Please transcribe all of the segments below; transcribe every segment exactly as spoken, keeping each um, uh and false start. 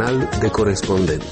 Jurnal de corespondent.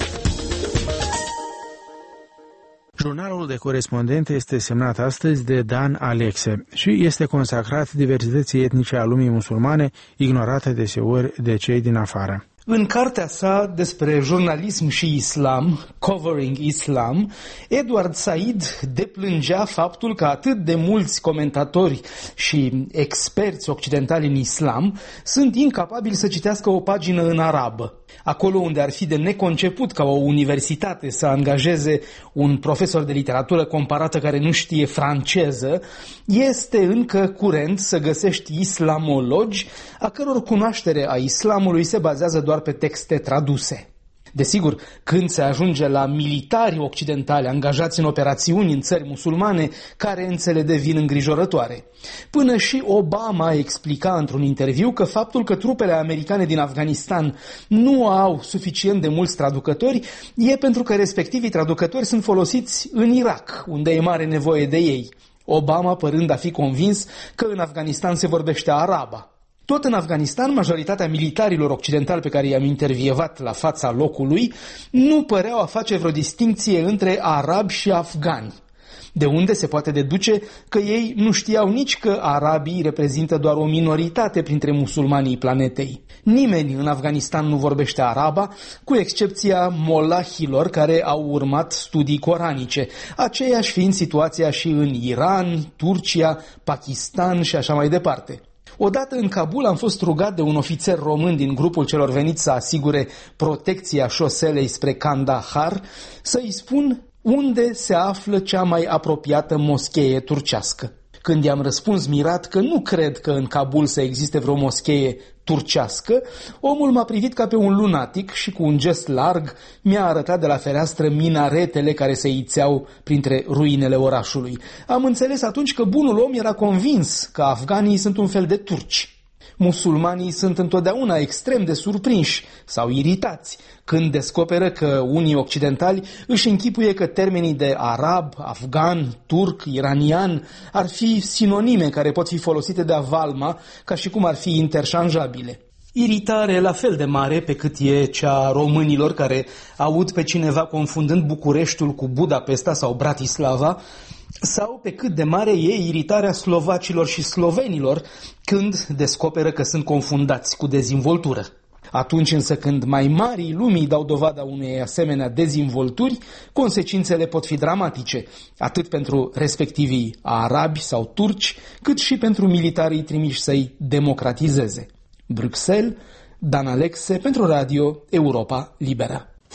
Jurnalul de corespondent este semnat astăzi de Dan Alexe și este consacrat diversității etnice a lumii musulmane, ignorate deseori de cei din afară. În cartea sa despre jurnalism și islam, Covering Islam, Edward Said deplângea faptul că atât de mulți comentatori și experți occidentali în islam sunt incapabili să citească o pagină în arabă. Acolo unde ar fi de neconceput ca o universitate să angajeze un profesor de literatură comparată care nu știe franceză, este încă curent să găsești islamologi a căror cunoaștere a islamului se bazează doar pe texte traduse. Desigur, când se ajunge la militari occidentali angajați în operațiuni în țări musulmane, carențele devin îngrijorătoare. Până și Obama explica într-un interviu că faptul că trupele americane din Afganistan nu au suficient de mulți traducători e pentru că respectivii traducători sunt folosiți în Irak, unde e mare nevoie de ei. Obama părând a fi convins că în Afganistan se vorbește araba. Tot în Afganistan, majoritatea militarilor occidentali pe care i-am intervievat la fața locului nu păreau a face vreo distincție între arabi și afgani, de unde se poate deduce că ei nu știau nici că arabii reprezintă doar o minoritate printre musulmanii planetei. Nimeni în Afganistan nu vorbește araba, cu excepția molahilor care au urmat studii coranice, aceeași fiind situația și în Iran, Turcia, Pakistan și așa mai departe. Odată în Kabul am fost rugat de un ofițer român din grupul celor veniți să asigure protecția șoselei spre Kandahar să-i spun unde se află cea mai apropiată moschee turcească. Când i-am răspuns mirat că nu cred că în Kabul să existe vreo moschee turcească, omul m-a privit ca pe un lunatic și cu un gest larg mi-a arătat de la fereastră minaretele care se ițeau printre ruinele orașului. Am înțeles atunci că bunul om era convins că afganii sunt un fel de turci. Musulmanii sunt întotdeauna extrem de surprinși sau iritați când descoperă că unii occidentali își închipuie că termenii de arab, afgan, turc, iranian ar fi sinonime care pot fi folosite de avalma ca și cum ar fi interșanjabile. Iritare la fel de mare pe cât e cea a românilor care aud pe cineva confundând Bucureștiul cu Budapesta sau Bratislava, sau pe cât de mare e iritarea slovacilor și slovenilor când descoperă că sunt confundați cu dezvoltură. Atunci însă când mai marii lumii dau dovada unei asemenea dezvolturi, consecințele pot fi dramatice, atât pentru respectivii arabi sau turci, cât și pentru militarii trimiși să-i democratizeze. Bruxelles, Dan Alexe pentru Radio Europa Liberă.